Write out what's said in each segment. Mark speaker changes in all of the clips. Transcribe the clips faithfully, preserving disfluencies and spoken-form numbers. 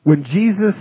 Speaker 1: When Jesus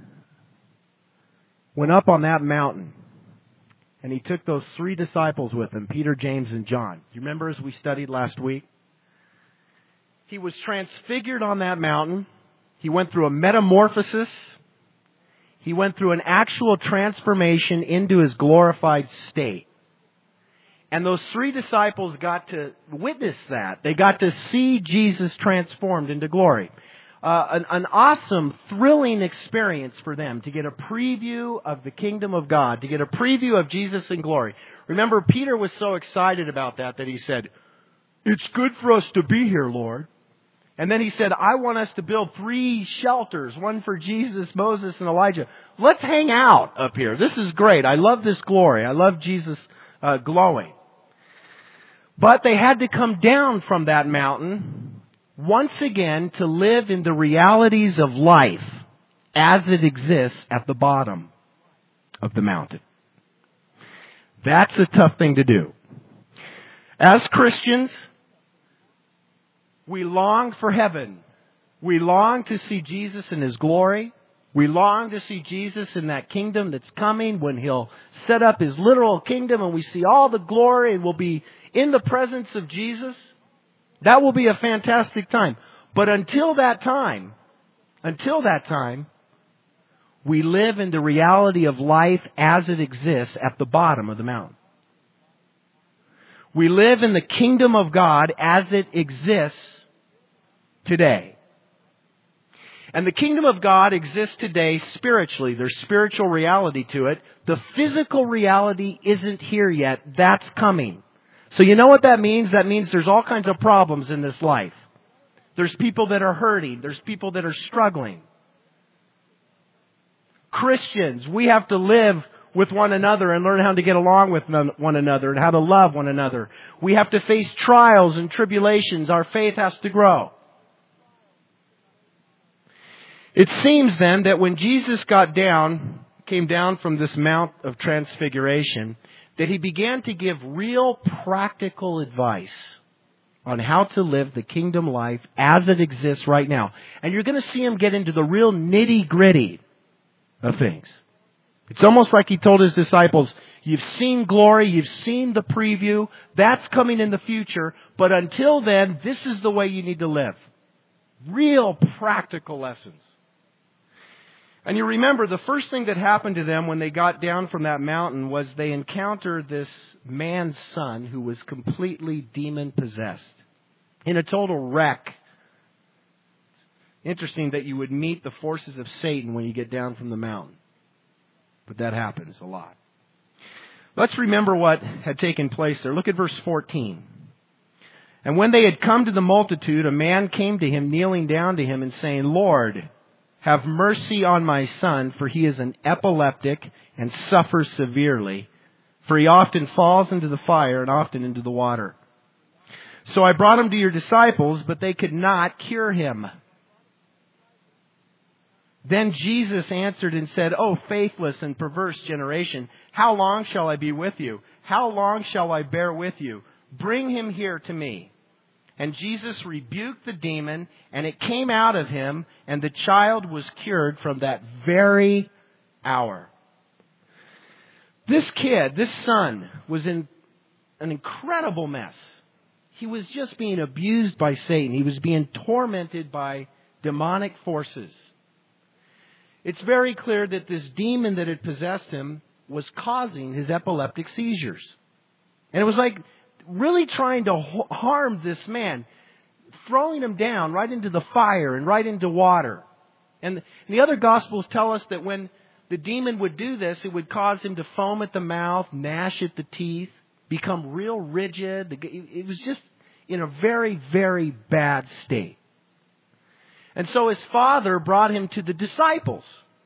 Speaker 1: went up on that mountain, and He took those three disciples with Him, Peter, James, and John. Do you remember as we studied last week? He was transfigured on that mountain. He went through a metamorphosis. He went through an actual transformation into His glorified state. And those three disciples got to witness that. They got to see Jesus transformed into glory. Uh, an, an awesome, thrilling experience for them to get a preview of the kingdom of God, to get a preview of Jesus in glory. Remember, Peter was so excited about that that he said, "It's good for us to be here, Lord." And then he said, "I want us to build three shelters, one for Jesus, Moses, and Elijah. Let's hang out up here. This is great. I love this glory. I love Jesus uh, glowing." But they had to come down from that mountain once again to live in the realities of life as it exists at the bottom of the mountain. That's a tough thing to do. As Christians, we long for heaven. We long to see Jesus in His glory. We long to see Jesus in that kingdom that's coming when He'll set up His literal kingdom and we see all the glory and we'll be in the presence of Jesus. That will be a fantastic time. But until that time, until that time, we live in the reality of life as it exists at the bottom of the mountain. We live in the kingdom of God as it exists today. And the kingdom of God exists today spiritually. There's spiritual reality to it. The physical reality isn't here yet. That's coming. So you know what that means? That means there's all kinds of problems in this life. There's people that are hurting. There's people that are struggling. Christians, we have to live with one another and learn how to get along with one another and how to love one another. We have to face trials and tribulations. Our faith has to grow. It seems then that when Jesus got down, came down from this Mount of Transfiguration, that He began to give real practical advice on how to live the kingdom life as it exists right now. And you're going to see Him get into the real nitty-gritty of things. It's almost like He told His disciples, you've seen glory, you've seen the preview, that's coming in the future, but until then, this is the way you need to live. Real practical lessons. And you remember the first thing that happened to them when they got down from that mountain was they encountered this man's son who was completely demon-possessed. In a total wreck. Interesting that you would meet the forces of Satan when you get down from the mountain. But that happens a lot. Let's remember what had taken place there. Look at verse fourteen. And when they had come to the multitude, a man came to Him, kneeling down to Him and saying, "Lord, have mercy on my son, for he is an epileptic and suffers severely. For he often falls into the fire and often into the water. So I brought him to your disciples, but they could not cure him." Then Jesus answered and said, "O faithless and perverse generation, how long shall I be with you? How long shall I bear with you? Bring him here to me." And Jesus rebuked the demon, and it came out of him, and the child was cured from that very hour. This kid, this son, was in an incredible mess. He was just being abused by Satan. He was being tormented by demonic forces. It's very clear that this demon that had possessed him was causing his epileptic seizures. And it was like really trying to harm this man, throwing him down right into the fire and right into water. And the other Gospels tell us that when the demon would do this, it would cause him to foam at the mouth, gnash at the teeth, become real rigid. It was just in a very, very bad state. And so his father brought him to the disciples.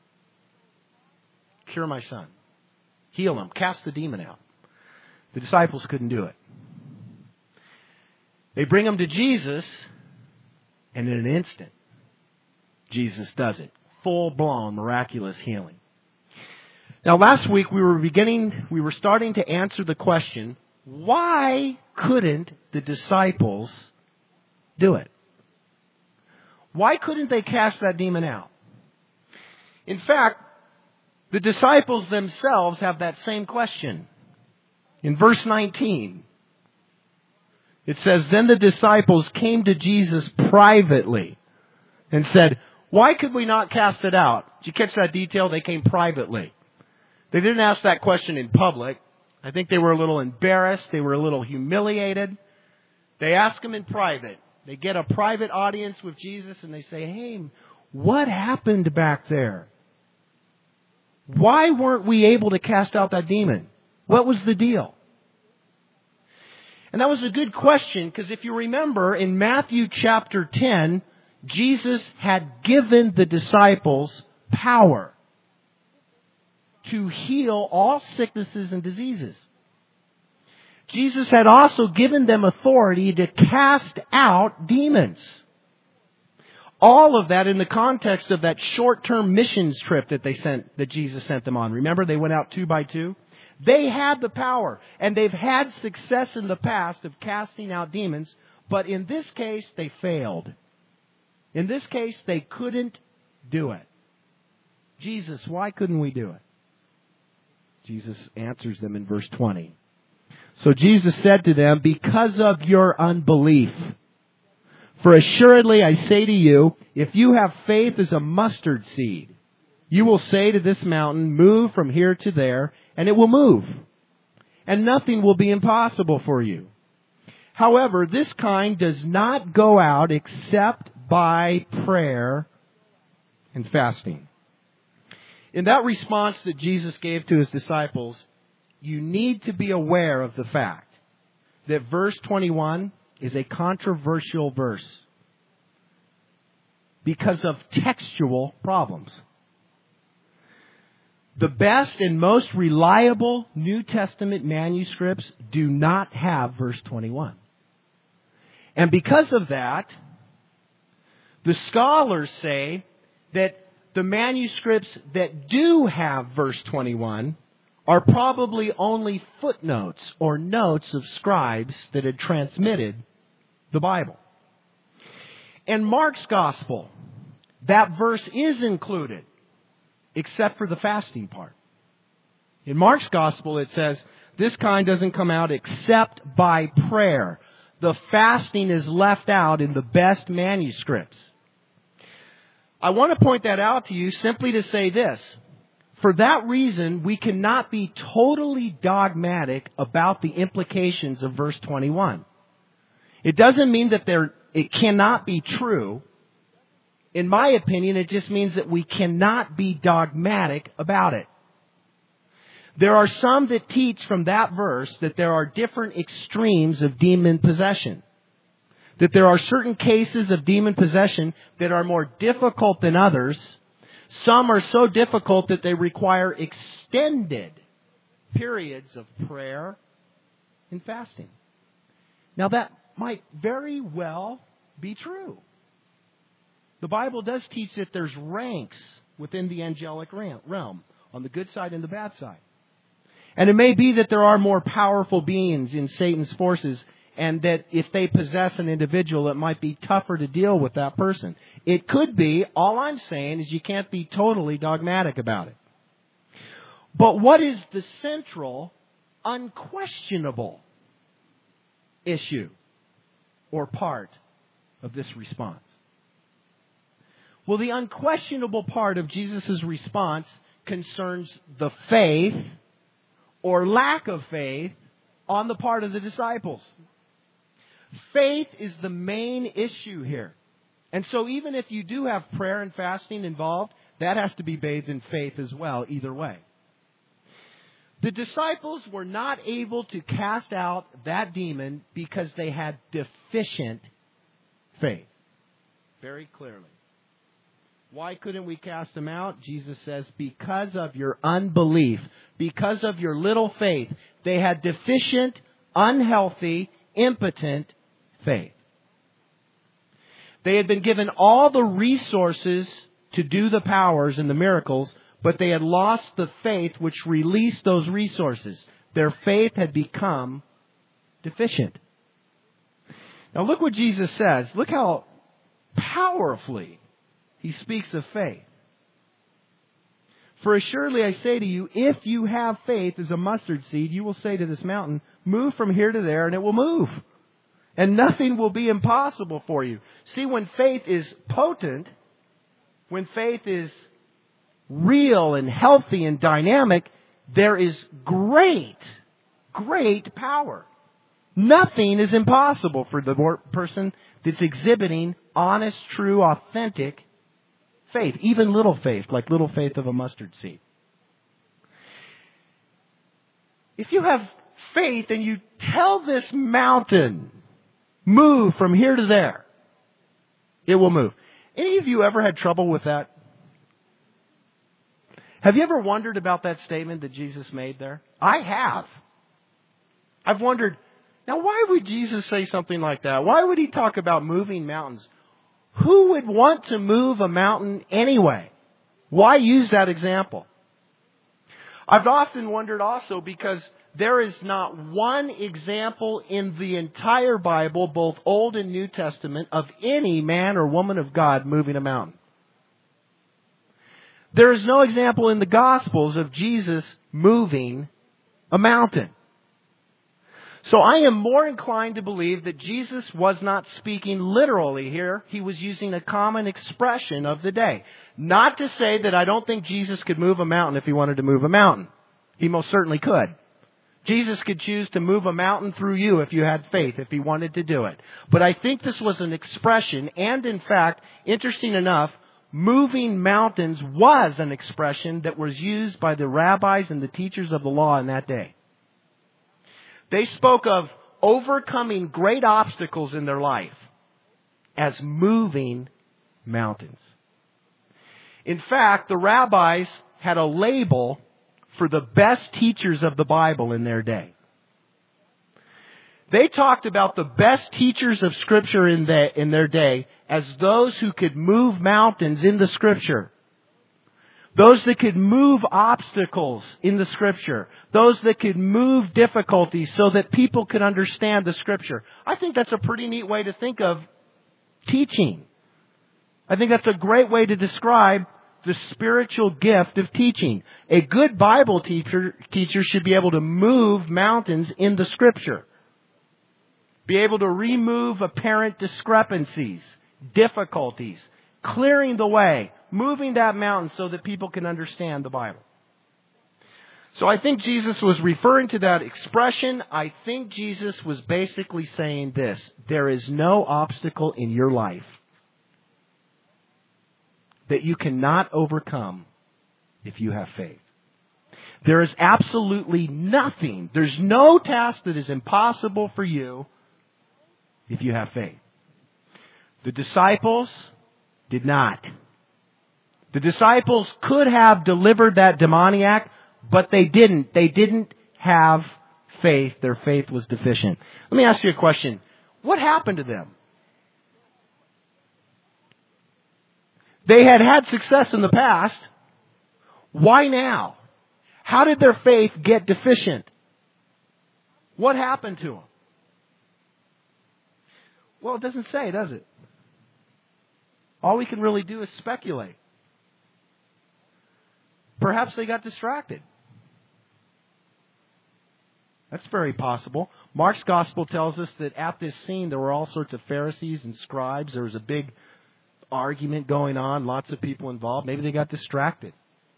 Speaker 1: "Cure my son. Heal him. Cast the demon out." The disciples couldn't do it. They bring him to Jesus, and in an instant, Jesus does it. Full-blown, miraculous healing. Now, last week we were beginning, we were starting to answer the question, why couldn't the disciples do it? Why couldn't they cast that demon out? In fact, the disciples themselves have that same question. In verse nineteen, it says, "Then the disciples came to Jesus privately and said, 'Why could we not cast it out?'" Did you catch that detail? They came privately. They didn't ask that question in public. I think they were a little embarrassed. They were a little humiliated. They ask him in private. They get a private audience with Jesus and they say, "Hey, what happened back there? Why weren't we able to cast out that demon? What was the deal?" And that was a good question, because if you remember, in Matthew chapter ten, Jesus had given the disciples power to heal all sicknesses and diseases. Jesus had also given them authority to cast out demons. All of that in the context of that short-term missions trip that they sent, that Jesus sent them on. Remember, they went out two by two? They had the power, and they've had success in the past of casting out demons, but in this case, they failed. In this case, they couldn't do it. Jesus, why couldn't we do it? Jesus answers them in verse twenty. "So Jesus said to them, 'Because of your unbelief. For assuredly I say to you, if you have faith as a mustard seed, you will say to this mountain, move from here to there, and it will move. And nothing will be impossible for you. However, this kind does not go out except by prayer and fasting.'" In that response that Jesus gave to His disciples, you need to be aware of the fact that verse twenty-one is a controversial verse because of textual problems. The best and most reliable New Testament manuscripts do not have verse twenty-one. And because of that, the scholars say that the manuscripts that do have verse twenty-one are probably only footnotes or notes of scribes that had transmitted the Bible. In Mark's Gospel, that verse is included, except for the fasting part. In Mark's Gospel, it says, this kind doesn't come out except by prayer. The fasting is left out in the best manuscripts. I want to point that out to you simply to say this. For that reason, we cannot be totally dogmatic about the implications of verse twenty-one. It doesn't mean that there, it cannot be true. In my opinion, it just means that we cannot be dogmatic about it. There are some that teach from that verse that there are different extremes of demon possession. That there are certain cases of demon possession that are more difficult than others. Some are so difficult that they require extended periods of prayer and fasting. Now that might very well be true. The Bible does teach that there's ranks within the angelic realm, on the good side and the bad side. And it may be that there are more powerful beings in Satan's forces, and that if they possess an individual, it might be tougher to deal with that person. It could be. All I'm saying is you can't be totally dogmatic about it. But what is the central, unquestionable issue or part of this response? Well, the unquestionable part of Jesus' response concerns the faith or lack of faith on the part of the disciples. Faith is the main issue here. And so even if you do have prayer and fasting involved, that has to be bathed in faith as well, either way. The disciples were not able to cast out that demon because they had deficient faith. Very clearly. Why couldn't we cast them out? Jesus says, because of your unbelief, because of your little faith. They had deficient, unhealthy, impotent faith. They had been given all the resources to do the powers and the miracles, but they had lost the faith which released those resources. Their faith had become deficient. Now look what Jesus says. Look how powerfully He speaks of faith. For assuredly I say to you, if you have faith as a mustard seed, you will say to this mountain, move from here to there, and it will move. And nothing will be impossible for you. See, when faith is potent, when faith is real and healthy and dynamic, there is great, great power. Nothing is impossible for the person that's exhibiting honest, true, authentic faith. Even little faith, like little faith of a mustard seed. If you have faith and you tell this mountain, move from here to there, it will move. Any of you ever had trouble with that? Have you ever wondered about that statement that Jesus made there? I have. I've wondered, now why would Jesus say something like that? Why would He talk about moving mountains? Who would want to move a mountain anyway? Why use that example? I've often wondered also because there is not one example in the entire Bible, both Old and New Testament, of any man or woman of God moving a mountain. There is no example in the Gospels of Jesus moving a mountain. So I am more inclined to believe that Jesus was not speaking literally here. He was using a common expression of the day. Not to say that I don't think Jesus could move a mountain if He wanted to move a mountain. He most certainly could. Jesus could choose to move a mountain through you if you had faith, if He wanted to do it. But I think this was an expression, and in fact, interesting enough, moving mountains was an expression that was used by the rabbis and the teachers of the law in that day. They spoke of overcoming great obstacles in their life as moving mountains. In fact, the rabbis had a label for the best teachers of the Bible in their day. They talked about the best teachers of Scripture in, the, in their day as those who could move mountains in the Scripture. Those that could move obstacles in the Scripture. Those that could move difficulties so that people could understand the Scripture. I think that's a pretty neat way to think of teaching. I think that's a great way to describe the spiritual gift of teaching. A good Bible teacher, teacher should be able to move mountains in the Scripture. Be able to remove apparent discrepancies, difficulties, clearing the way, moving that mountain so that people can understand the Bible. So I think Jesus was referring to that expression. I think Jesus was basically saying this: there is no obstacle in your life that you cannot overcome if you have faith. There is absolutely nothing, there's no task that is impossible for you if you have faith. The disciples did not. The disciples could have delivered that demoniac, but they didn't. They didn't have faith. Their faith was deficient. Let me ask you a question. What happened to them? They had had success in the past. Why now? How did their faith get deficient? What happened to them? Well, it doesn't say, does it? All we can really do is speculate. Perhaps they got distracted. That's very possible. Mark's gospel tells us that at this scene there were all sorts of Pharisees and scribes. There was a big argument going on, lots of people involved. Maybe they got distracted.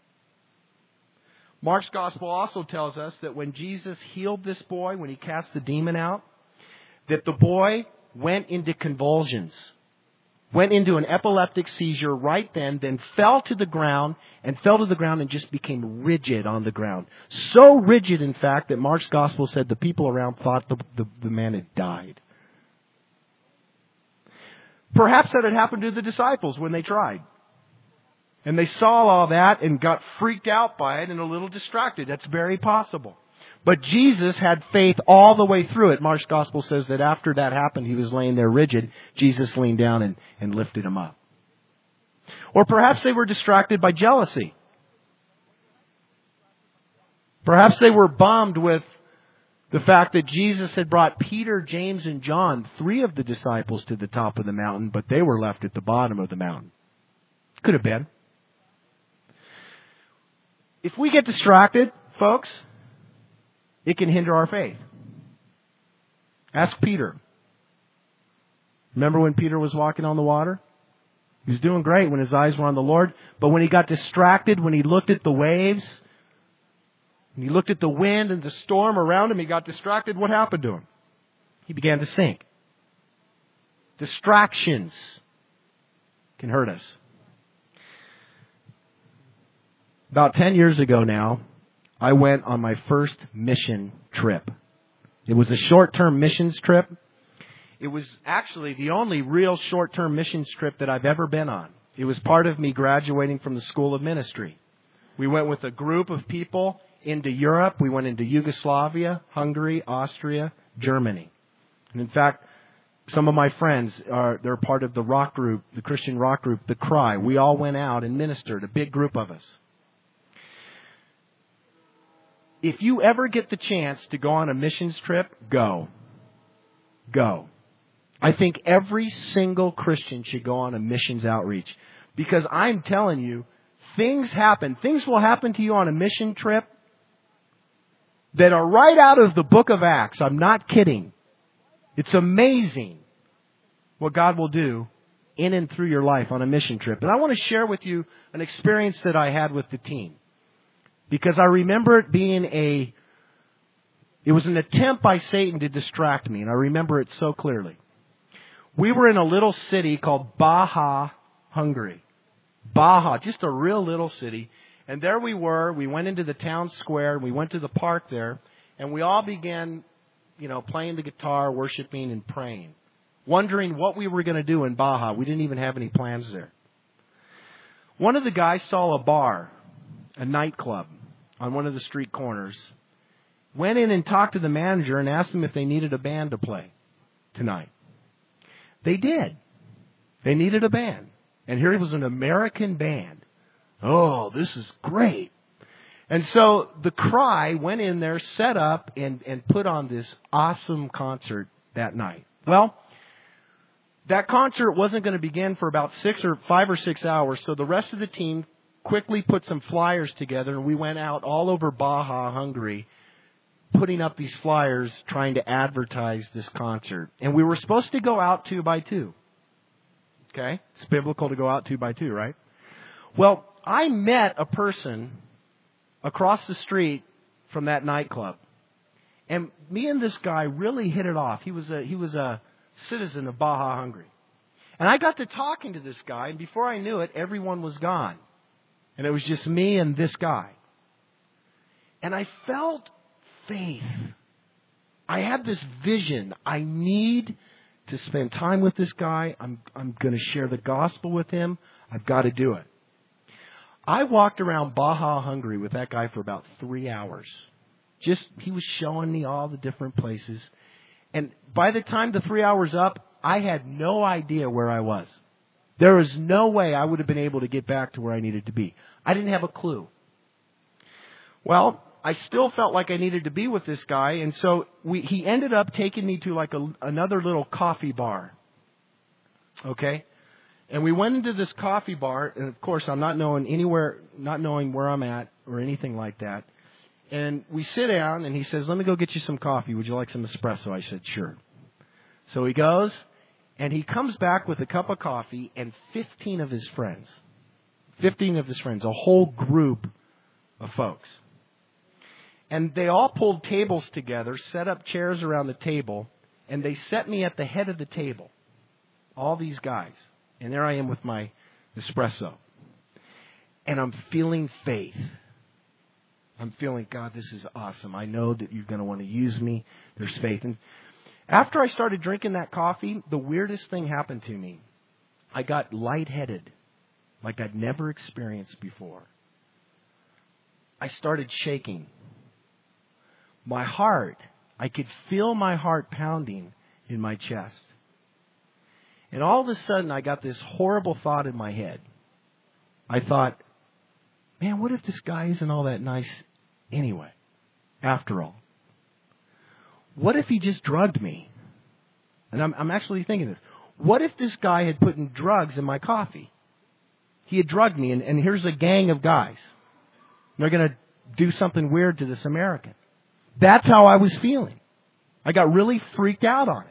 Speaker 1: Mark's gospel also tells us that when Jesus healed this boy, when He cast the demon out, that the boy went into convulsions, went into an epileptic seizure right then, then fell to the ground, and fell to the ground and just became rigid on the ground. So rigid, in fact, that Mark's gospel said the people around thought the, the, the man had died. Perhaps that had happened to the disciples when they tried. And they saw all that and got freaked out by it and a little distracted. That's very possible. But Jesus had faith all the way through it. Mark's gospel says that after that happened, He was laying there rigid. Jesus leaned down and, and lifted him up. Or perhaps they were distracted by jealousy. Perhaps they were bummed with the fact that Jesus had brought Peter, James, and John, three of the disciples, to the top of the mountain, but they were left at the bottom of the mountain. Could have been. if we get distracted, folks, it can hinder our faith. Ask Peter. Remember when Peter was walking on the water? He was doing great when his eyes were on the Lord. But when he got distracted, when he looked at the waves, when he looked at the wind and the storm around him, he got distracted. What happened to him? He began to sink. Distractions can hurt us. About ten years ago now, I went on my first mission trip. It was a short-term missions trip. It was actually the only real short-term missions trip that I've ever been on. It was part of me graduating from the School of Ministry. We went with a group of people into Europe. We went into Yugoslavia, Hungary, Austria, Germany. And in fact, some of my friends are, they're part of the rock group, the Christian rock group, The Cry. We all went out and ministered, a big group of us. If you ever get the chance to go on a missions trip, go. Go. I think every single Christian should go on a missions outreach. Because I'm telling you, things happen. Things will happen to you on a mission trip that are right out of the book of Acts. I'm not kidding. It's amazing what God will do in and through your life on a mission trip. And I want to share with you an experience that I had with the team. Because I remember it being a, it was an attempt by Satan to distract me. And I remember it so clearly. We were in a little city called Baja, Hungary. Baja, just a real little city. And there we were. We went into the town square. We went to the park there. And we all began, you know, playing the guitar, worshiping and praying. Wondering what we were going to do in Baja. We didn't even have any plans there. One of the guys saw a bar, a nightclub, on one of the street corners. Went in and talked to the manager and asked them if they needed a band to play tonight. They did. They needed a band. And here was an American band. Oh, this is great. And so The Cry went in there, set up, and, and put on this awesome concert that night. Well, that concert wasn't going to begin for about six or five or six hours, so the rest of the team quickly put some flyers together, and we went out all over Baja, Hungary, putting up these flyers, trying to advertise this concert. And we were supposed to go out two by two. Okay? It's biblical to go out two by two, right? Well, I met a person across the street from that nightclub. And me and this guy really hit it off. He was a, he was a citizen of Baja, Hungary. And I got to talking to this guy, and before I knew it, everyone was gone. And it was just me and this guy. And I felt faith. I had this vision. I need to spend time with this guy. I'm, I'm going to share the gospel with him. I've got to do it. I walked around Baja, Hungary with that guy for about three hours. Just, he was showing me all the different places. And by the time the three hours up, I had no idea where I was. There was no way I would have been able to get back to where I needed to be. I didn't have a clue. Well, I still felt like I needed to be with this guy, and so we, he ended up taking me to like a, another little coffee bar. Okay? And we went into this coffee bar, and of course I'm not knowing anywhere, not knowing where I'm at or anything like that. And we sit down, and he says, "Let me go get you some coffee. Would you like some espresso?" I said, "Sure." So he goes, and he comes back with a cup of coffee and fifteen of his friends. fifteen of his friends, a whole group of folks. And they all pulled tables together, set up chairs around the table, and they set me at the head of the table. All these guys. And there I am with my espresso. And I'm feeling faith. I'm feeling, God, this is awesome. I know that you're going to want to use me. There's faith. And after I started drinking that coffee, the weirdest thing happened to me. I got lightheaded, like I'd never experienced before. I started shaking. My heart, I could feel my heart pounding in my chest. And all of a sudden, I got this horrible thought in my head. I thought, man, what if this guy isn't all that nice anyway, after all? What if he just drugged me? And I'm, I'm actually thinking this. What if this guy had put in drugs in my coffee? He had drugged me, and, and here's a gang of guys. They're going to do something weird to this American. That's how I was feeling. I got really freaked out on it.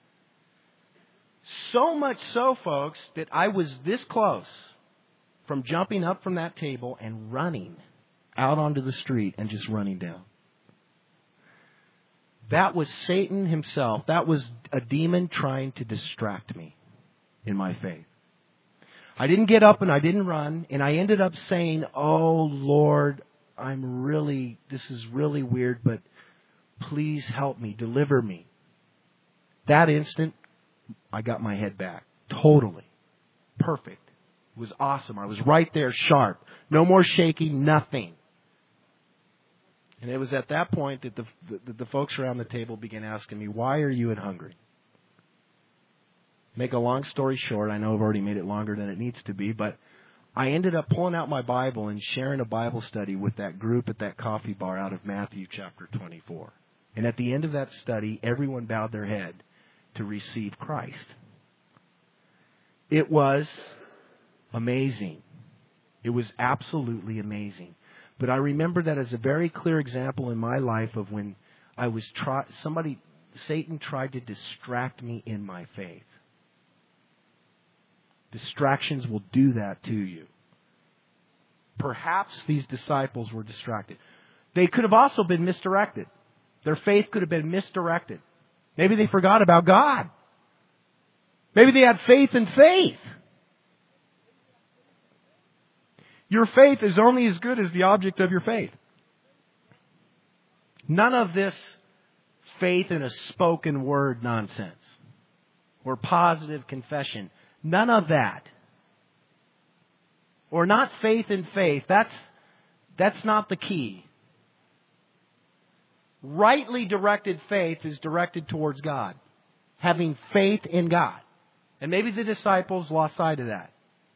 Speaker 1: So much so, folks, that I was this close from jumping up from that table and running out onto the street and just running down. That was Satan himself. That was a demon trying to distract me in my faith. I didn't get up and I didn't run, and I ended up saying, "Oh, Lord, I'm really, this is really weird, but please help me, deliver me." That instant, I got my head back. Totally. Perfect. It was awesome. I was right there, sharp. No more shaking, nothing. And it was at that point that the, the, the folks around the table began asking me, "Why are you in Hungary?" Make a long story short, I know I've already made it longer than it needs to be, but I ended up pulling out my Bible and sharing a Bible study with that group at that coffee bar out of Matthew chapter twenty-four. And at the end of that study, everyone bowed their head to receive Christ. It was amazing. It was absolutely amazing. But I remember that as a very clear example in my life of when I was try somebody, Satan tried to distract me in my faith. Distractions will do that to you. Perhaps these disciples were distracted. They could have also been misdirected. Their faith could have been misdirected. Maybe they forgot about God. Maybe they had faith in faith. Your faith is only as good as the object of your faith. None of this faith in a spoken word nonsense or positive confession. None of that. Or not faith in faith. That's, that's not the key. Rightly directed faith is directed towards God. Having faith in God. And maybe the disciples lost sight of that.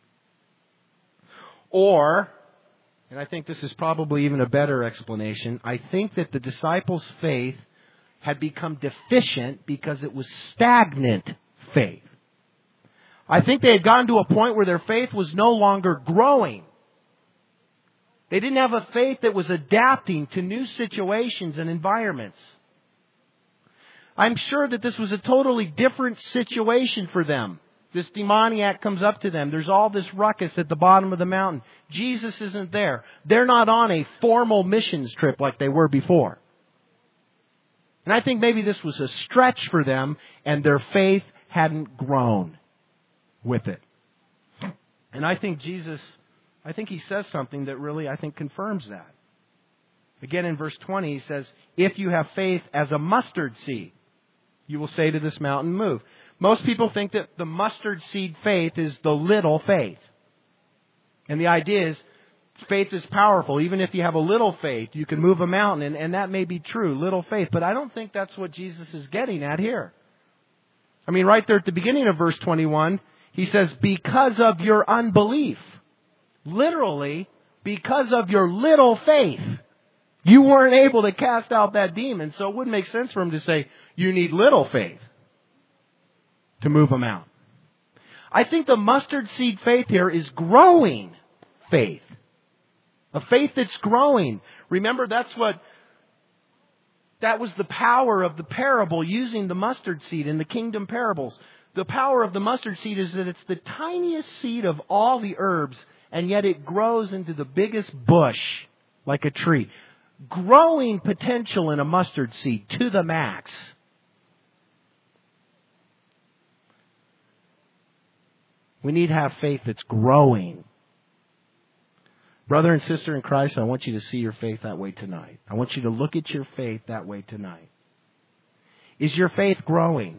Speaker 1: Or, and I think this is probably even a better explanation, I think that the disciples' faith had become deficient because it was stagnant faith. I think they had gotten to a point where their faith was no longer growing. They didn't have a faith that was adapting to new situations and environments. I'm sure that this was a totally different situation for them. This demoniac comes up to them. There's all this ruckus at the bottom of the mountain. Jesus isn't there. They're not on a formal missions trip like they were before. And I think maybe this was a stretch for them, and their faith hadn't grown with it. And I think Jesus, I think He says something that really, I think, confirms that. Again, in verse twenty, He says, "If you have faith as a mustard seed, you will say to this mountain, move." Most people think that the mustard seed faith is the little faith. And the idea is, faith is powerful. Even if you have a little faith, you can move a mountain. And, and that may be true, little faith. But I don't think that's what Jesus is getting at here. I mean, right there at the beginning of verse twenty-one, He says, "Because of your unbelief." Literally, because of your little faith. You weren't able to cast out that demon. So it wouldn't make sense for Him to say, you need little faith to move them out. I think the mustard seed faith here is growing faith. A faith that's growing. Remember, that's what, that was the power of the parable using the mustard seed in the kingdom parables. The power of the mustard seed is that it's the tiniest seed of all the herbs, and yet it grows into the biggest bush like a tree. Growing potential in a mustard seed to the max. We need to have faith that's growing. Brother and sister in Christ, I want you to see your faith that way tonight. I want you to look at your faith that way tonight. Is your faith growing?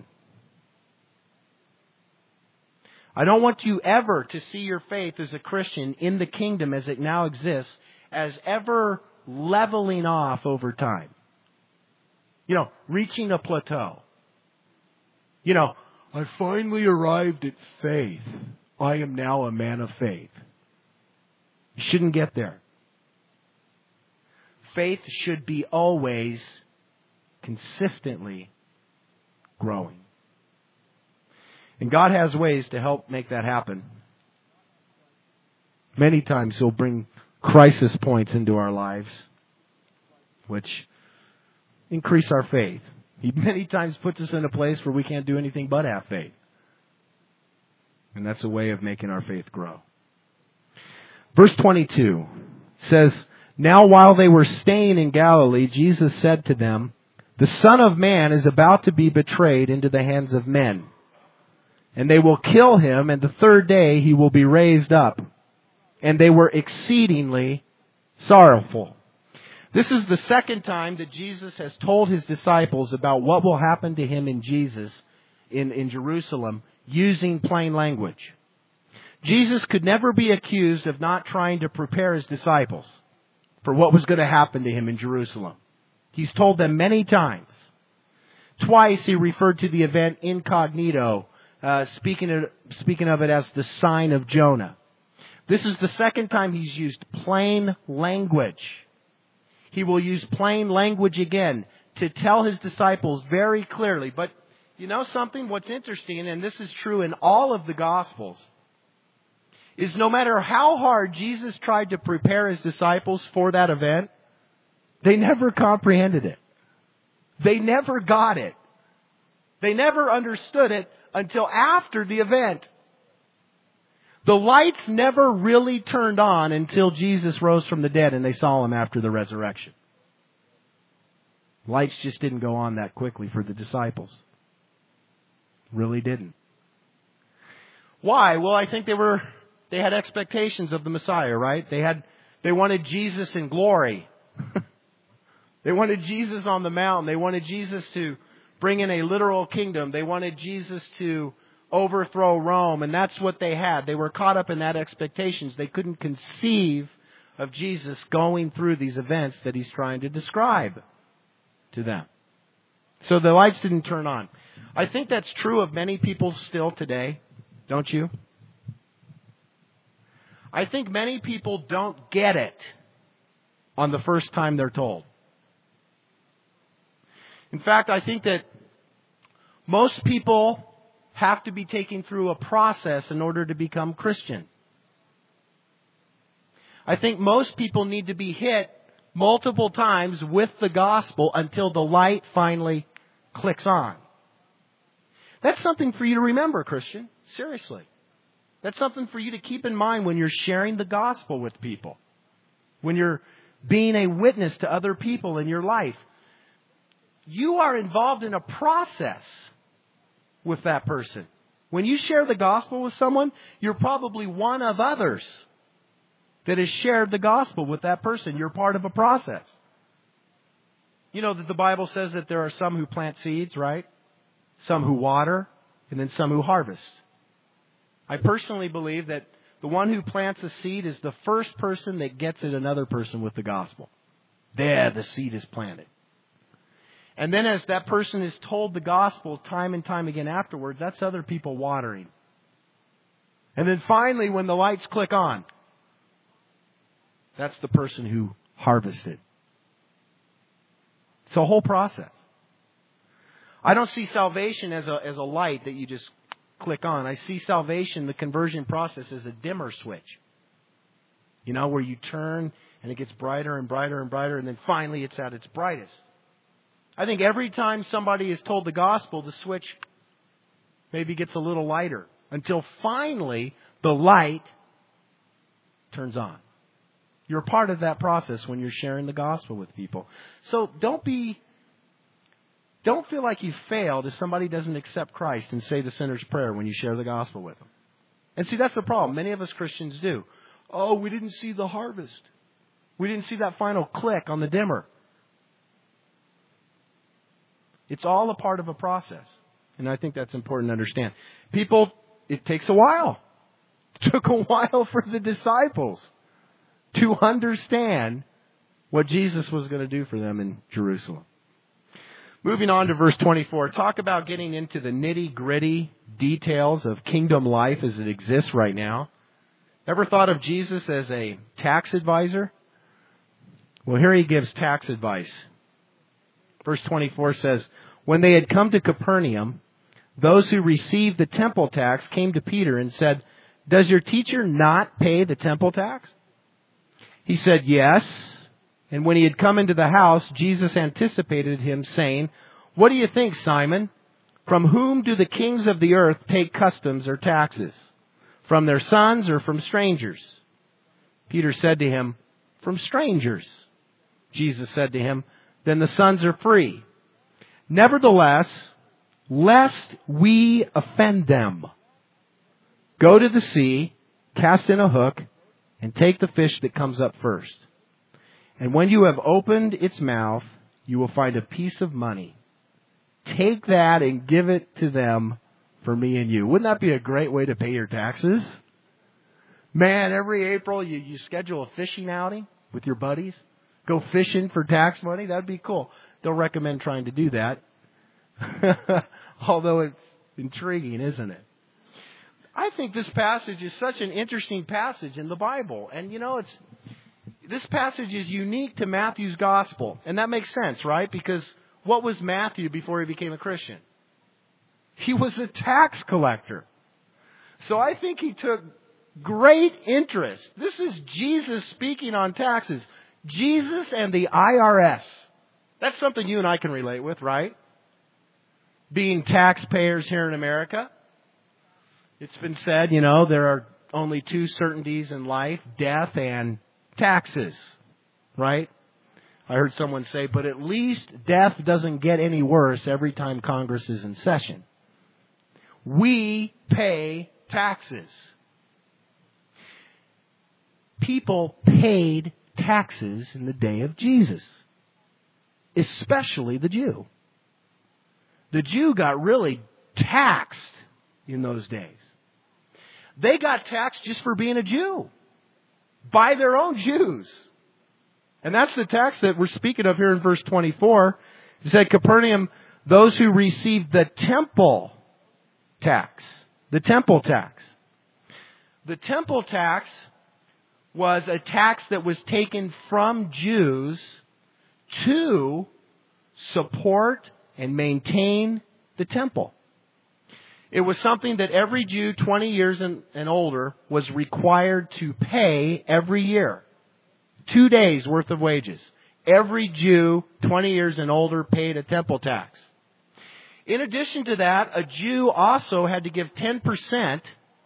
Speaker 1: I don't want you ever to see your faith as a Christian in the kingdom as it now exists as ever leveling off over time. You know, reaching a plateau. You know, I finally arrived at faith. I am now a man of faith. You shouldn't get there. Faith should be always consistently growing. And God has ways to help make that happen. Many times He'll bring crisis points into our lives, which increase our faith. He many times puts us in a place where we can't do anything but have faith. And that's a way of making our faith grow. Verse twenty-two says, "Now while they were staying in Galilee, Jesus said to them, 'The Son of Man is about to be betrayed into the hands of men. And they will kill him, and the third day he will be raised up.' And they were exceedingly sorrowful." This is the second time that Jesus has told his disciples about what will happen to him in Jesus in, in Jerusalem using plain language. Jesus could never be accused of not trying to prepare his disciples for what was going to happen to him in Jerusalem. He's told them many times. Twice he referred to the event incognito, uh, speaking of, speaking of it as the sign of Jonah. This is the second time he's used plain language. He will use plain language again to tell his disciples very clearly. But you know something? What's interesting, and this is true in all of the Gospels, is no matter how hard Jesus tried to prepare his disciples for that event, they never comprehended it. They never got it. They never understood it until after the event. The lights never really turned on until Jesus rose from the dead and they saw him after the resurrection. Lights just didn't go on that quickly for the disciples. Really didn't. Why? Well, I think they were they had expectations of the Messiah, right? They had they wanted Jesus in glory. They wanted Jesus on the mountain. They wanted Jesus to bring in a literal kingdom. They wanted Jesus to overthrow Rome, and that's what they had. They were caught up in that expectations. They couldn't conceive of Jesus going through these events that he's trying to describe to them. So the lights didn't turn on. I think that's true of many people still today, don't you? I think many people don't get it on the first time they're told. In fact, I think that most people have to be taken through a process in order to become Christian. I think most people need to be hit multiple times with the gospel until the light finally clicks on. That's something for you to remember, Christian. Seriously. That's something for you to keep in mind when you're sharing the gospel with people. When you're being a witness to other people in your life. You are involved in a process with that person. When you share the gospel with someone, you're probably one of others that has shared the gospel with that person. You're part of a process. You know that the Bible says that there are some who plant seeds, right? Some who water, and then some who harvest. I personally believe that the one who plants a seed is the first person that gets at another person with the gospel. There, the seed is planted. And then as that person is told the gospel time and time again afterwards, that's other people watering. And then finally, when the lights click on, that's the person who harvested. It's a whole process. I don't see salvation as a, as a light that you just click on. I see salvation, the conversion process, as a dimmer switch. You know, where you turn and it gets brighter and brighter and brighter, and then finally it's at its brightest. I think every time somebody is told the gospel, the switch maybe gets a little lighter until finally the light turns on. You're part of that process when you're sharing the gospel with people. So don't be, don't feel like you failed if somebody doesn't accept Christ and say the sinner's prayer when you share the gospel with them. And see, that's the problem. Many of us Christians do. Oh, we didn't see the harvest. We didn't see that final click on the dimmer. It's all a part of a process. And I think that's important to understand. People, it takes a while. It took a while for the disciples to understand what Jesus was going to do for them in Jerusalem. Moving on to verse twenty-four. Talk about getting into the nitty-gritty details of kingdom life as it exists right now. Ever thought of Jesus as a tax advisor? Well, here he gives tax advice. Verse twenty-four says, "When they had come to Capernaum, those who received the temple tax came to Peter and said, 'Does your teacher not pay the temple tax?' He said, yes. And when he had come into the house, Jesus anticipated him, saying, what do you think, Simon? From whom do the kings of the earth take customs or taxes? From their sons or from strangers? Peter said to him, from strangers. Jesus said to him, then the sons are free. Nevertheless, lest we offend them, go to the sea, cast in a hook, and take the fish that comes up first. And when you have opened its mouth, you will find a piece of money. Take that and give it to them for me and you. Wouldn't that be a great way to pay your taxes? Man, every April you, you schedule a fishing outing with your buddies. Go fishing for tax money. That'd be cool. Don't recommend trying to do that. Although it's intriguing, isn't it? I think this passage is such an interesting passage in the Bible. And you know, it's this passage is unique to Matthew's gospel. And that makes sense, right? Because what was Matthew before he became a Christian? He was a tax collector. So I think he took great interest. This is Jesus speaking on taxes. Jesus and the I R S. That's something you and I can relate with, right? Being taxpayers here in America. It's been said, you know, there are only two certainties in life, death and taxes, right? I heard someone say, but at least death doesn't get any worse every time Congress is in session. We pay taxes. People paid taxes in the day of Jesus, especially the Jew. The Jew got really taxed in those days. They got taxed just for being a Jew by their own Jews. And that's the tax that we're speaking of here in verse twenty-four. It said, Capernaum, those who received the temple tax. The temple tax. The temple tax was a tax that was taken from Jews to support and maintain the temple. It was something that every Jew twenty years and, and older was required to pay every year. Two days worth of wages. Every Jew twenty years and older paid a temple tax. In addition to that, a Jew also had to give ten percent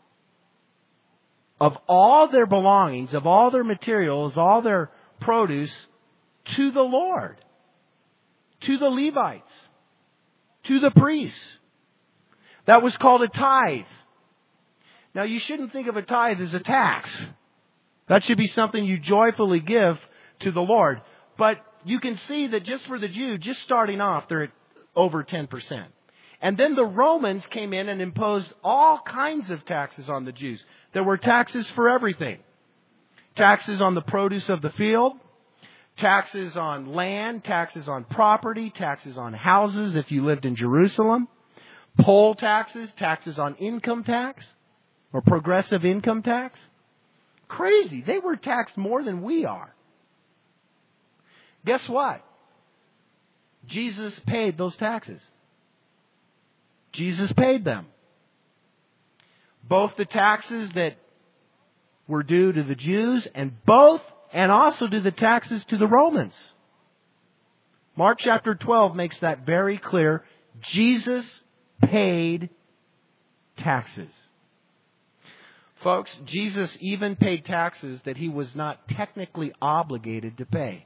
Speaker 1: of all their belongings, of all their materials, all their produce to the Lord, to the Levites, to the priests. That was called a tithe. Now, you shouldn't think of a tithe as a tax. That should be something you joyfully give to the Lord. But you can see that just for the Jew, just starting off, they're at over ten percent. And then the Romans came in and imposed all kinds of taxes on the Jews. There were taxes for everything. Taxes on the produce of the field, taxes on land, taxes on property, taxes on houses if you lived in Jerusalem, poll taxes, taxes on income tax or progressive income tax. Crazy. They were taxed more than we are. Guess what? Jesus paid those taxes. Jesus paid them. Both the taxes that were due to the Jews and both and also to the taxes to the Romans. Mark chapter twelve makes that very clear. Jesus paid taxes. Folks, Jesus even paid taxes that he was not technically obligated to pay,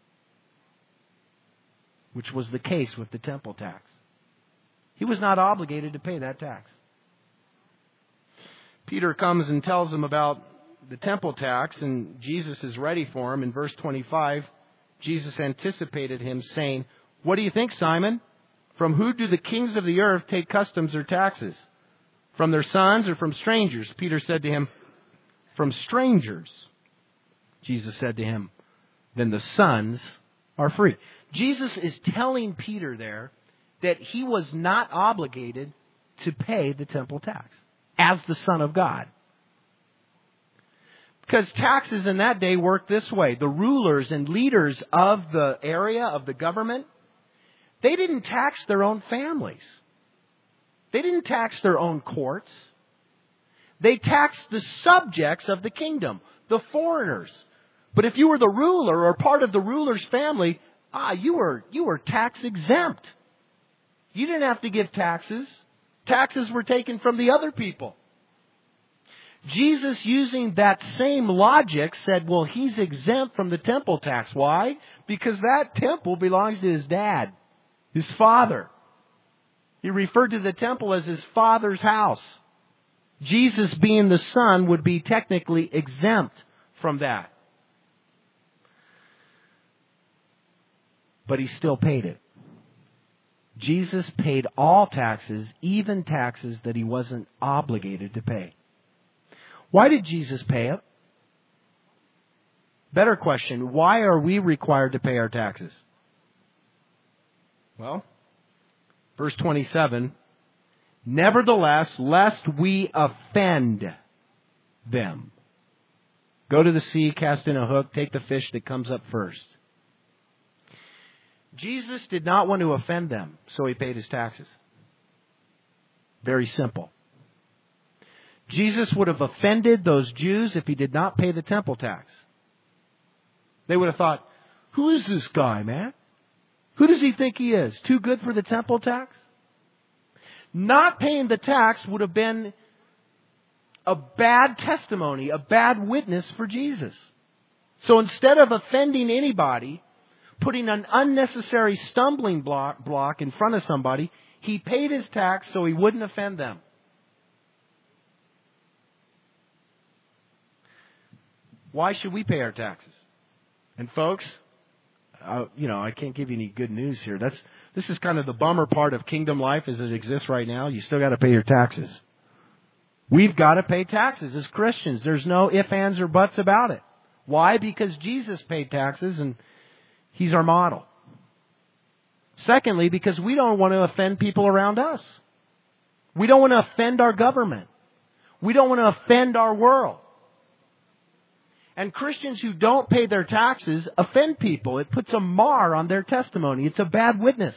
Speaker 1: which was the case with the temple tax. He was not obligated to pay that tax. Peter comes and tells him about the temple tax, and Jesus is ready for him. In verse twenty-five, Jesus anticipated him, saying, what do you think, Simon? From who do the kings of the earth take customs or taxes? From their sons or from strangers? Peter said to him, from strangers. Jesus said to him, then the sons are free. Jesus is telling Peter there that he was not obligated to pay the temple tax as the Son of God. Because taxes in that day worked this way. The rulers and leaders of the area, of the government, they didn't tax their own families. They didn't tax their own courts. They taxed the subjects of the kingdom, the foreigners, But if you were the ruler or part of the ruler's family, ah, you were, you were tax exempt. You didn't have to give taxes. Taxes were taken from the other people. Jesus, using that same logic, said, well, he's exempt from the temple tax. Why? Because that temple belongs to his dad, his father. He referred to the temple as his father's house. Jesus, being the son, would be technically exempt from that. But he still paid it. Jesus paid all taxes, even taxes that he wasn't obligated to pay. Why did Jesus pay it? Better question, why are we required to pay our taxes? Well, verse twenty-seven, nevertheless, lest we offend them. Go to the sea, cast in a hook, take the fish that comes up first. Jesus did not want to offend them, so he paid his taxes. Very simple. Jesus would have offended those Jews if he did not pay the temple tax. They would have thought, who is this guy, man? Who does he think he is? Too good for the temple tax? Not paying the tax would have been a bad testimony, a bad witness for Jesus. So instead of offending anybody, putting an unnecessary stumbling block, block in front of somebody, he paid his tax so he wouldn't offend them. Why should we pay our taxes? And folks, uh, you know, I can't give you any good news here. That's this is kind of the bummer part of kingdom life as it exists right now. You still got to pay your taxes. We've got to pay taxes as Christians. There's no ifs, ands, or buts about it. Why? Because Jesus paid taxes and he's our model. Secondly, because we don't want to offend people around us. We don't want to offend our government. We don't want to offend our world. And Christians who don't pay their taxes offend people. It puts a mar on their testimony. It's a bad witness.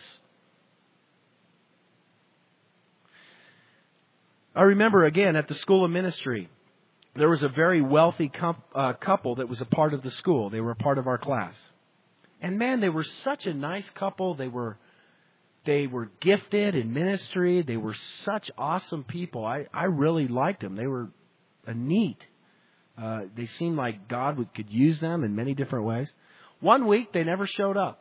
Speaker 1: I remember again at the School of Ministry, there was a very wealthy com- uh, couple that was a part of the school. They were a part of our class. And man, they were such a nice couple. They were they were gifted in ministry. They were such awesome people. I, I really liked them. They were a neat. Uh, they seemed like God would, could use them in many different ways. One week, they never showed up.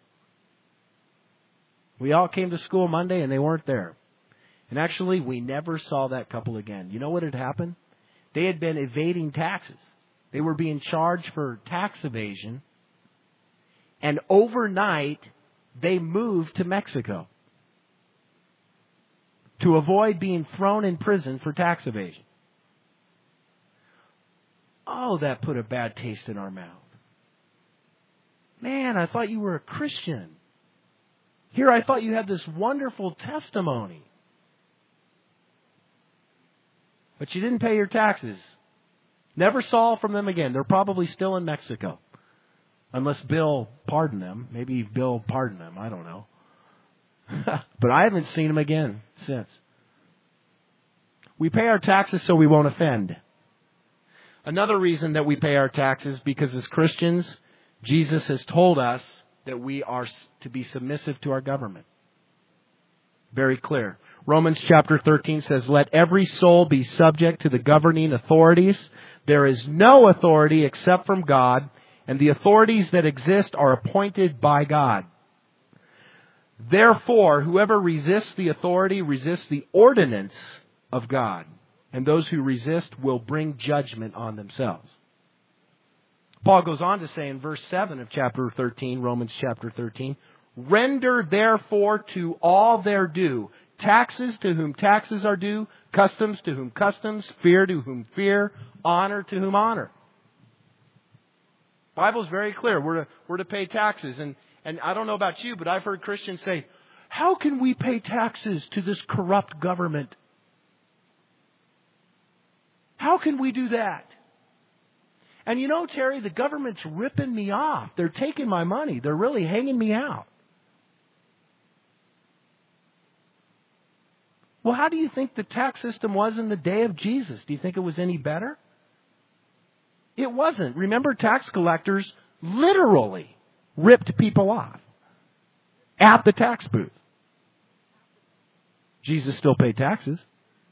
Speaker 1: We all came to school Monday, and they weren't there. And actually, we never saw that couple again. You know what had happened? They had been evading taxes. They were being charged for tax evasion. And overnight, they moved to Mexico to avoid being thrown in prison for tax evasion. Oh, that put a bad taste in our mouth. Man, I thought you were a Christian. Here I thought you had this wonderful testimony. But you didn't pay your taxes. Never saw from them again. They're probably still in Mexico. Unless Bill pardoned them. Maybe Bill pardoned them. I don't know. But I haven't seen them again since. We pay our taxes so we won't offend. Another reason that we pay our taxes, because as Christians, Jesus has told us that we are to be submissive to our government. Very clear. Romans chapter thirteen says, let every soul be subject to the governing authorities. There is no authority except from God, and the authorities that exist are appointed by God. Therefore, whoever resists the authority resists the ordinance of God. And those who resist will bring judgment on themselves. Paul goes on to say in verse seven of chapter thirteen, Romans chapter thirteen, render therefore to all their due, taxes to whom taxes are due, customs to whom customs, fear to whom fear, honor to whom honor. The Bible's very clear. We're to, we're to pay taxes. And, and I don't know about you, but I've heard Christians say, how can we pay taxes to this corrupt government? How can we do that? And you know, Terry, the government's ripping me off. They're taking my money. They're really hanging me out. Well, how do you think the tax system was in the day of Jesus? Do you think it was any better? It wasn't. Remember, tax collectors literally ripped people off at the tax booth. Jesus still paid taxes.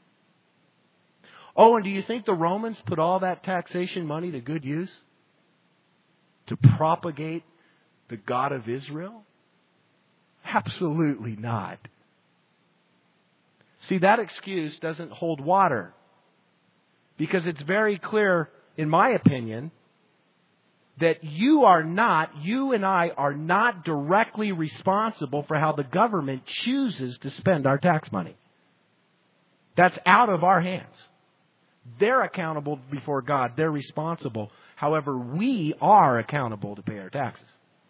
Speaker 1: Oh, and do you think the Romans put all that taxation money to good use? To propagate the God of Israel? Absolutely not. See, that excuse doesn't hold water. Because it's very clear, in my opinion, that you are not, you and I are not directly responsible for how the government chooses to spend our tax money. That's out of our hands. They're accountable before God. They're responsible. However, we are accountable to pay our taxes.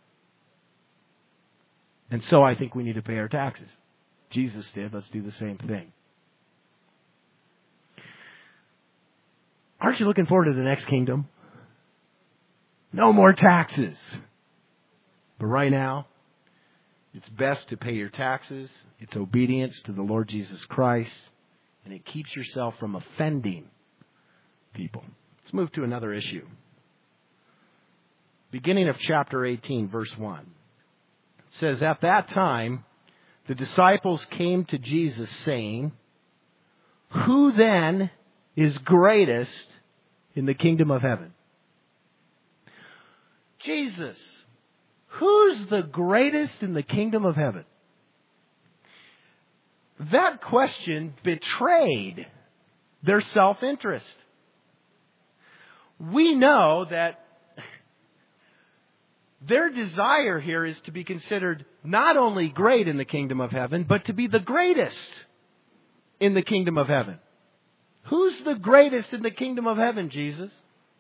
Speaker 1: And so I think we need to pay our taxes. Jesus did. Let's do the same thing. Aren't you looking forward to the next kingdom? No more taxes. But right now, it's best to pay your taxes. It's obedience to the Lord Jesus Christ. And it keeps yourself from offending people. Let's move to another issue. Beginning of chapter eighteen, verse one. It says, at that time, the disciples came to Jesus saying, who then is greatest in the kingdom of heaven? Jesus, who's the greatest in the kingdom of heaven? That question betrayed their self-interest. We know that their desire here is to be considered not only great in the kingdom of heaven, but to be the greatest in the kingdom of heaven. Who's the greatest in the kingdom of heaven, Jesus?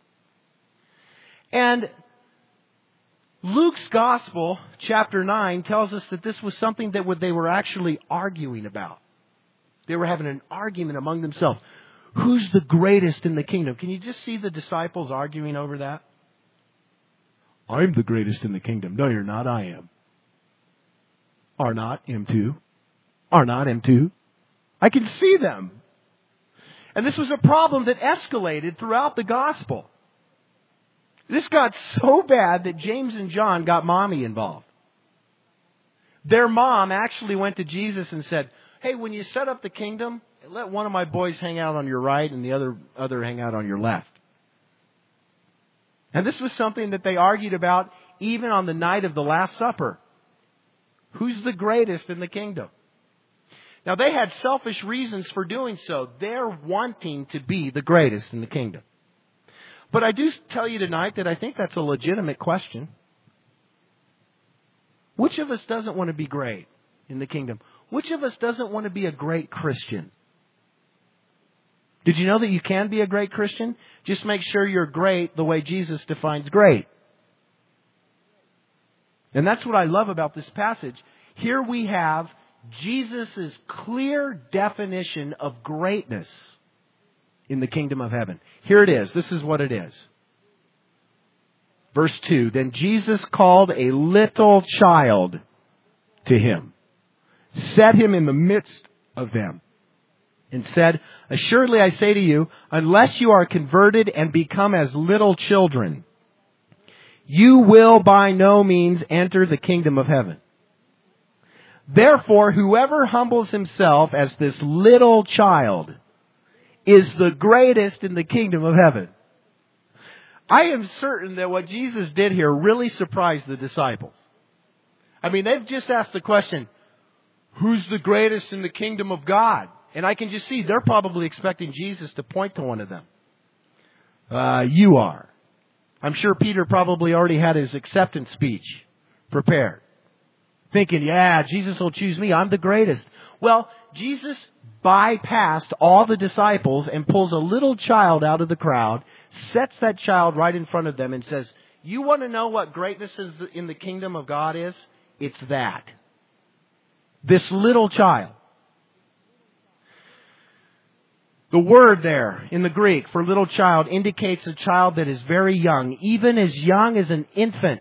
Speaker 1: And Luke's Gospel, chapter nine, tells us that this was something that they were actually arguing about. They were having an argument among themselves. Who's the greatest in the kingdom? Can you just see the disciples arguing over that? I'm the greatest in the kingdom. No, you're not. I am. Are not, am too. Are not, am too. I can see them. And this was a problem that escalated throughout the gospel. This got so bad that James and John got mommy involved. Their mom actually went to Jesus and said, hey, when you set up the kingdom, let one of my boys hang out on your right and the other, other hang out on your left. And this was something that they argued about even on the night of the Last Supper. Who's the greatest in the kingdom? Now, they had selfish reasons for doing so. They're wanting to be the greatest in the kingdom. But I do tell you tonight that I think that's a legitimate question. Which of us doesn't want to be great in the kingdom? Which of us doesn't want to be a great Christian? Did you know that you can be a great Christian? Just make sure you're great the way Jesus defines great. And that's what I love about this passage. Here we have Jesus' clear definition of greatness in the kingdom of heaven. Here it is. This is what it is. Verse two. Then Jesus called a little child to him, set him in the midst of them, and said, assuredly I say to you, unless you are converted and become as little children, you will by no means enter the kingdom of heaven. Therefore, whoever humbles himself as this little child is the greatest in the kingdom of heaven. I am certain that what Jesus did here really surprised the disciples. I mean, they've just asked the question, who's the greatest in the kingdom of God? And I can just see they're probably expecting Jesus to point to one of them. Uh, you are. I'm sure Peter probably already had his acceptance speech prepared. Thinking, yeah, Jesus will choose me. I'm the greatest. Well, Jesus bypassed all the disciples and pulls a little child out of the crowd, sets that child right in front of them and says, you want to know what greatness is in the kingdom of God is? It's that. This little child. The word there in the Greek for little child indicates a child that is very young, even as young as an infant.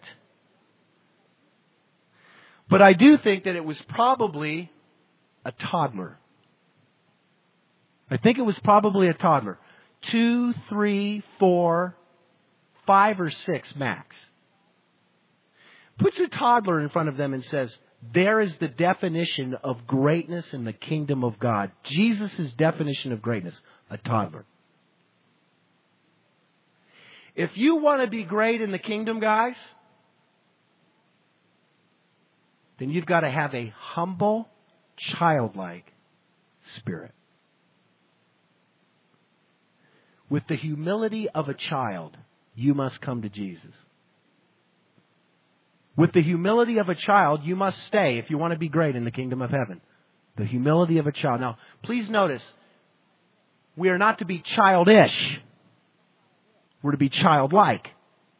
Speaker 1: But I do think that it was probably a toddler. I think it was probably a toddler. Two, three, four, five or six max. Puts a toddler in front of them and says, there is the definition of greatness in the kingdom of God. Jesus' definition of greatness, a toddler. If you want to be great in the kingdom, guys, then you've got to have a humble, childlike spirit. With the humility of a child, you must come to Jesus. With the humility of a child, you must stay if you want to be great in the kingdom of heaven. The humility of a child. Now, please notice, we are not to be childish. We're to be childlike.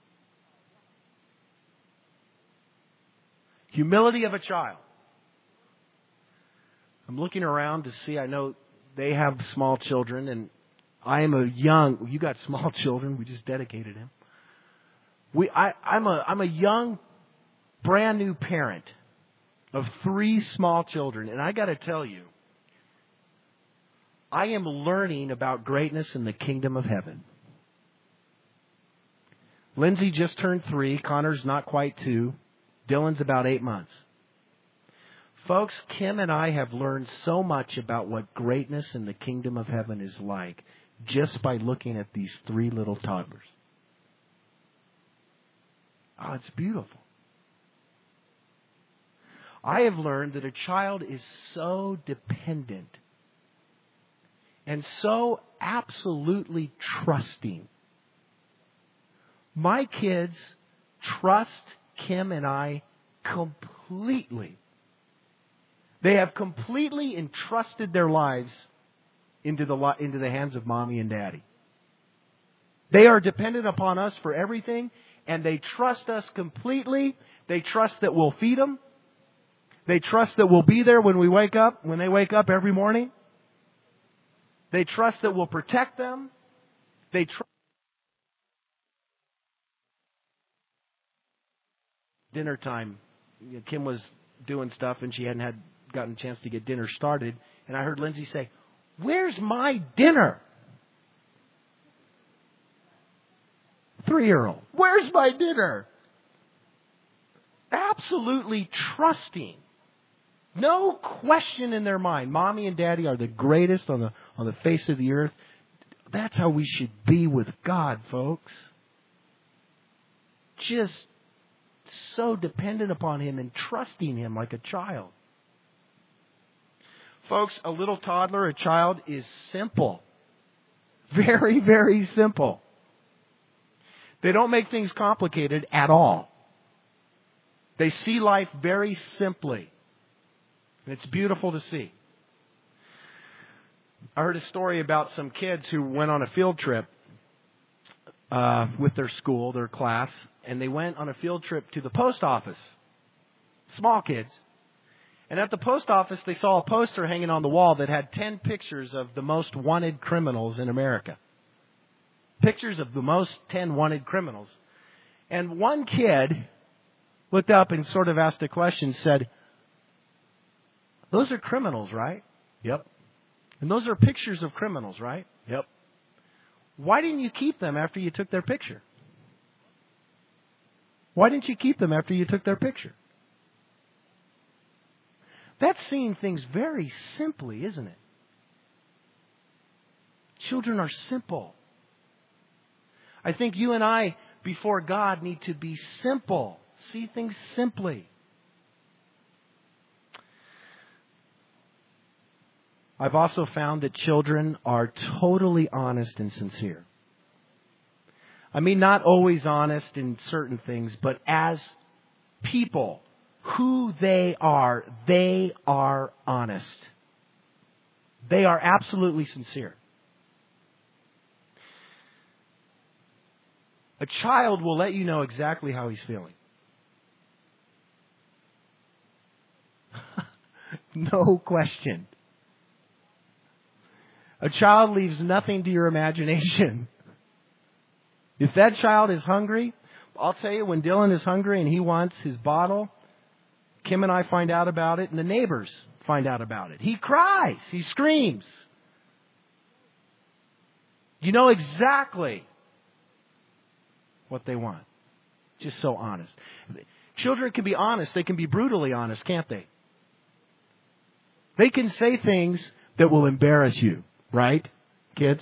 Speaker 1: Humility of a child. I'm looking around to see, I know they have small children, and I am a young, you got small children, we just dedicated him. We, I, I'm a, I'm a young, brand new parent of three small children, and I got to tell you, I am learning about greatness in the kingdom of heaven. Lindsay just turned three. Connor's not quite two. Dylan's about eight months. Folks, Kim and I have learned so much about what greatness in the kingdom of heaven is like just by looking at these three little toddlers. Oh, it's beautiful. I have learned that a child is so dependent and so absolutely trusting. My kids trust Kim and I completely. They have completely entrusted their lives into the into the hands of Mommy and Daddy. They are dependent upon us for everything, and they trust us completely. They trust that we'll feed them. They trust that we'll be there when we wake up, when they wake up every morning. They trust that we'll protect them. They trust. Dinner time. Kim was doing stuff and she hadn't had gotten a chance to get dinner started. And I heard Lindsay say, "Where's my dinner?" Three-year-old. Where's my dinner? Absolutely trusting. No question in their mind. Mommy and Daddy are the greatest on the on the face of the earth. That's how we should be with God, folks. Just so dependent upon Him and trusting Him like a child. Folks, a little toddler, a child, is simple. Very, very simple. They don't make things complicated at all. They see life very simply. And it's beautiful to see. I heard a story about some kids who went on a field trip uh, with their school, their class, and they went on a field trip to the post office. Small kids. And at the post office, they saw a poster hanging on the wall that had ten pictures of the most wanted criminals in America. Pictures of the most ten wanted criminals. And one kid looked up and sort of asked a question, said, "Those are criminals, right?" "Yep." "And those are pictures of criminals, right?" "Yep." "Why didn't you keep them after you took their picture?" Why didn't you keep them after you took their picture? That's seeing things very simply, isn't it? Children are simple. I think you and I, before God, need to be simple. See things simply. I've also found that children are totally honest and sincere. I mean, not always honest in certain things, but as people, who they are, they are honest. They are absolutely sincere. A child will let you know exactly how he's feeling. No question. A child leaves nothing to your imagination. If that child is hungry, I'll tell you, when Dylan is hungry and he wants his bottle, Kim and I find out about it and the neighbors find out about it. He cries. He screams. You know exactly what they want. Just so honest. Children can be honest. They can be brutally honest, can't they? They can say things that will embarrass you, right, kids?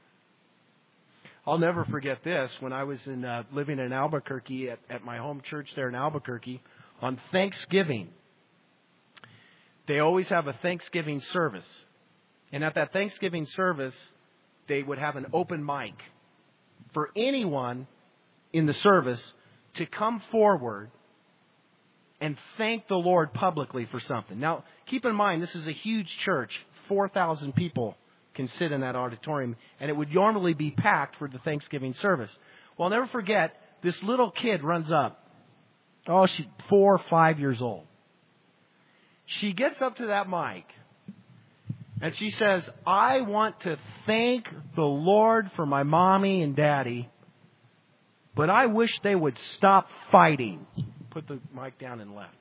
Speaker 1: I'll never forget this. When I was in uh, living in Albuquerque at, at my home church there in Albuquerque, on Thanksgiving, they always have a Thanksgiving service. And at that Thanksgiving service, they would have an open mic for anyone in the service to come forward and thank the Lord publicly for something. Now, keep in mind, this is a huge church. four thousand people can sit in that auditorium, and it would normally be packed for the Thanksgiving service. Well, I'll never forget, this little kid runs up. Oh, she's four or five years old. She gets up to that mic, and she says, I want to thank the Lord for my mommy and daddy, but I wish they would stop fighting. Put the mic down and left.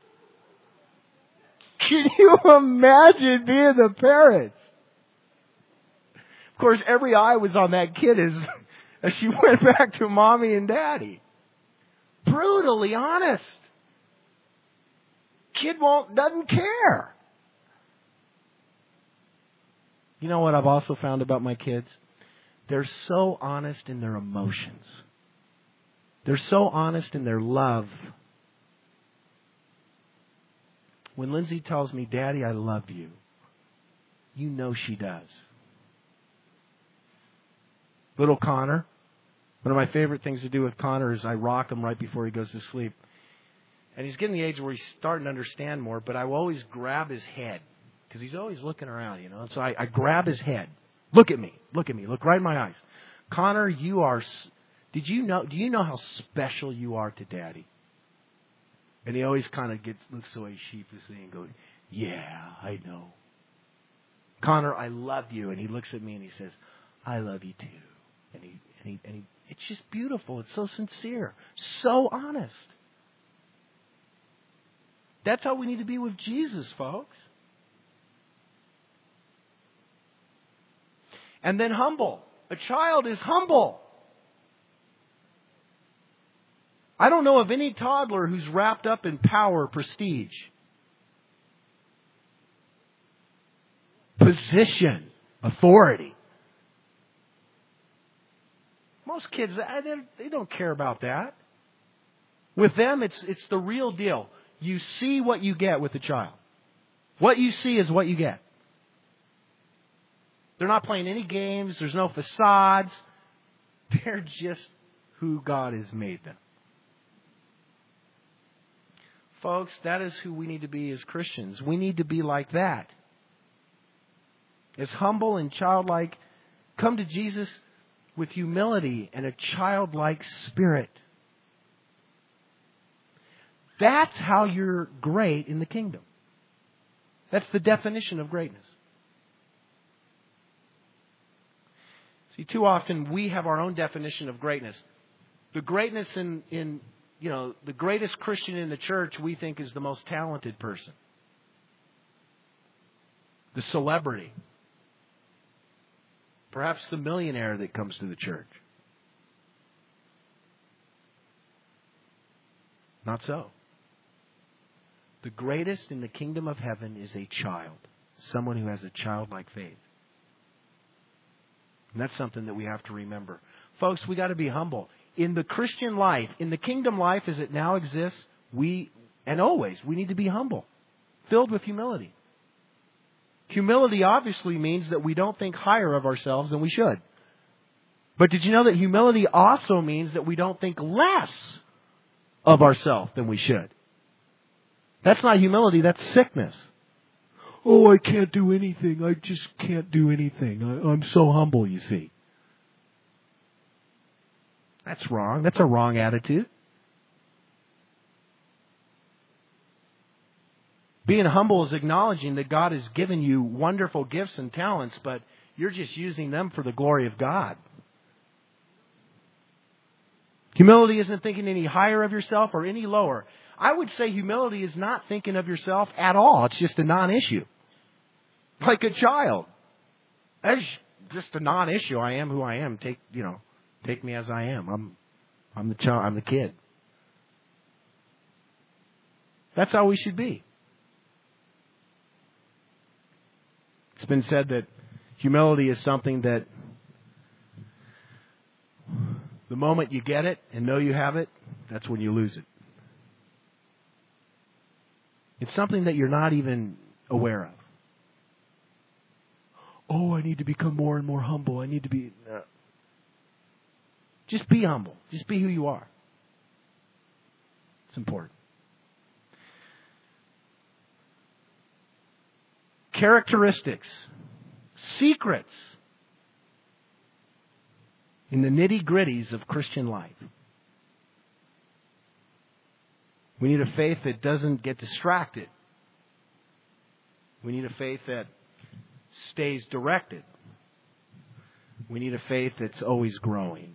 Speaker 1: Can you imagine being the parents? Of course, every eye was on that kid as, as she went back to mommy and daddy. Brutally honest. Kid won't, doesn't care. You know what I've also found about my kids? They're so honest in their emotions. They're so honest in their love. When Lindsay tells me, Daddy, I love you, you know she does. Little Connor, one of my favorite things to do with Connor is I rock him right before he goes to sleep. And he's getting the age where he's starting to understand more, but I will always grab his head because he's always looking around, you know. And so I, I grab his head. Look at me. Look at me. Look right in my eyes. Connor, you are... Did you know? Do you know how special you are to Daddy? And he always kind of gets looks away sheepishly and goes, "Yeah, I know." Connor, I love you, and he looks at me and he says, "I love you too." And he and he and he. It's just beautiful. It's so sincere, so honest. That's how we need to be with Jesus, folks. And then humble. A child is humble. I don't know of any toddler who's wrapped up in power, prestige, position, authority. Most kids, they don't care about that. With them, it's it's the real deal. You see what you get with a child. What you see is what you get. They're not playing any games. There's no facades. They're just who God has made them. Folks, that is who we need to be as Christians. We need to be like that. As humble and childlike. Come to Jesus with humility and a childlike spirit. That's how you're great in the kingdom. That's the definition of greatness. See, too often we have our own definition of greatness. The greatness in, in you know, the greatest Christian in the church we think is the most talented person. The celebrity. Perhaps the millionaire that comes to the church. Not so. The greatest in the kingdom of heaven is a child. Someone who has a childlike faith. And that's something that we have to remember. Folks, we got to be humble. In the Christian life, in the kingdom life as it now exists, we, and always, we need to be humble. Filled with humility. Humility obviously means that we don't think higher of ourselves than we should. But did you know that humility also means that we don't think less of ourselves than we should? That's not humility, that's sickness. Oh, I can't do anything. I just can't do anything. I, I'm so humble, you see. That's wrong. That's a wrong attitude. Being humble is acknowledging that God has given you wonderful gifts and talents, but you're just using them for the glory of God. Humility isn't thinking any higher of yourself or any lower. I would say humility is not thinking of yourself at all. It's just a non-issue. Like a child. That's just a non-issue. I am who I am. Take, you know, take me as I am. I'm, I'm the child. I'm the kid. That's how we should be. It's been said that humility is something that the moment you get it and know you have it, that's when you lose it. It's something that you're not even aware of. Oh, I need to become more and more humble. I need to be... Uh, just be humble. Just be who you are. It's important. Characteristics. Secrets. In the nitty-gritties of Christian life. We need a faith that doesn't get distracted. We need a faith that stays directed. We need a faith that's always growing.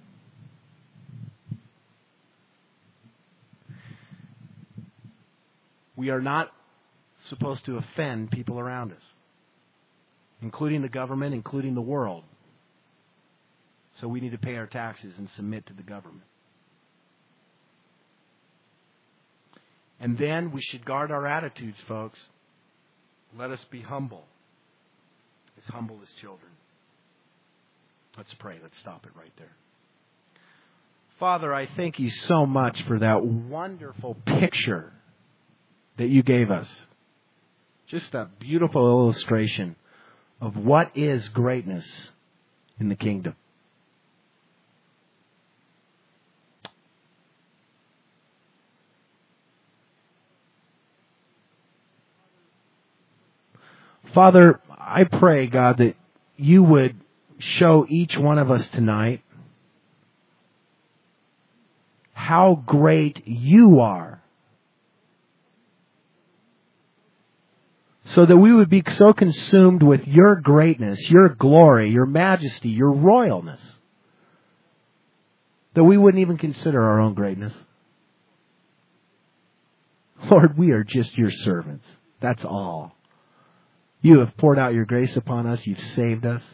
Speaker 1: We are not supposed to offend people around us, including the government, including the world. So we need to pay our taxes and submit to the government. And then we should guard our attitudes, folks. Let us be humble, as humble as children. Let's pray. Let's stop it right there. Father, I thank you so much for that wonderful picture that you gave us. Just a beautiful illustration of what is greatness in the kingdom. Father, I pray, God, that you would show each one of us tonight how great you are, so that we would be so consumed with your greatness, your glory, your majesty, your royalness, that we wouldn't even consider our own greatness. Lord, we are just your servants. That's all. You have poured out your grace upon us. You've saved us.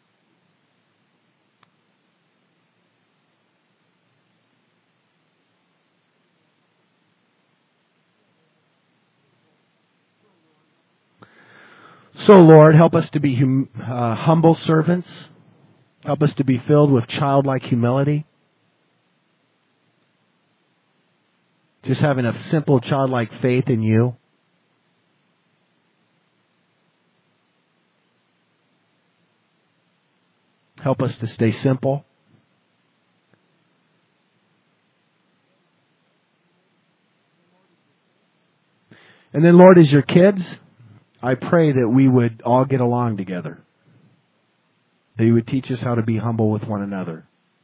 Speaker 1: So, Lord, help us to be hum, uh, humble servants. Help us to be filled with childlike humility. Just having a simple childlike faith in you. Help us to stay simple. And then, Lord, as your kids, I pray that we would all get along together. That you would teach us how to be humble with one another.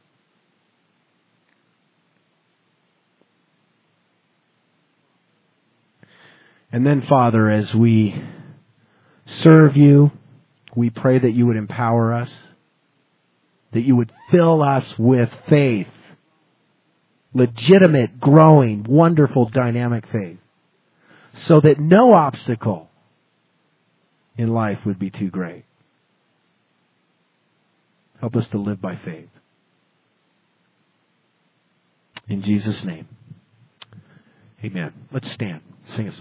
Speaker 1: And then, Father, as we serve you, we pray that you would empower us. That you would fill us with faith. Legitimate, growing, wonderful, dynamic faith. So that no obstacle in life would be too great. Help us to live by faith. In Jesus' name. Amen. Let's stand. Sing a song.